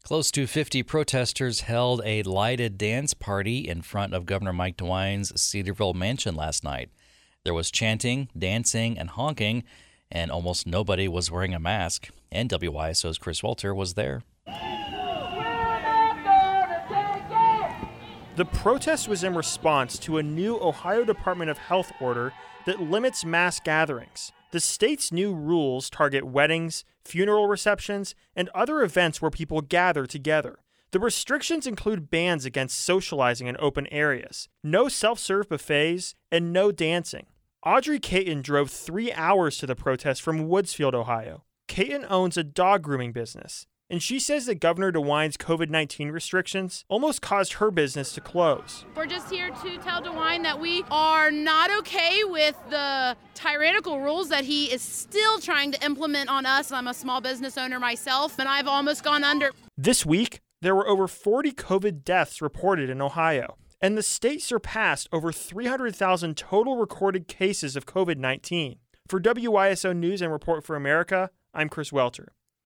Close to 50 protesters held a lighted dance party in front of Governor Mike DeWine's Cedarville mansion last night. There was chanting, dancing, and honking, and almost nobody was wearing a mask. And WYSO's Chris Welter was there. The protest was in response to a new Ohio Department of Health order that limits mass gatherings. The state's new rules target weddings, funeral receptions, and other events where people gather together. The restrictions include bans against socializing in open areas, no self-serve buffets, and no dancing. Audrey Caton drove 3 hours to the protest from Woodsfield, Ohio. Caton owns a dog grooming business, and she says that Governor DeWine's COVID-19 restrictions almost caused her business to close. We're just here to tell DeWine that we are not okay with the tyrannical rules that he is still trying to implement on us. I'm a small business owner myself, and I've almost gone under. This week, there were over 40 COVID deaths reported in Ohio, and the state surpassed over 300,000 total recorded cases of COVID-19. For WYSO News and Report for America, I'm Chris Welter.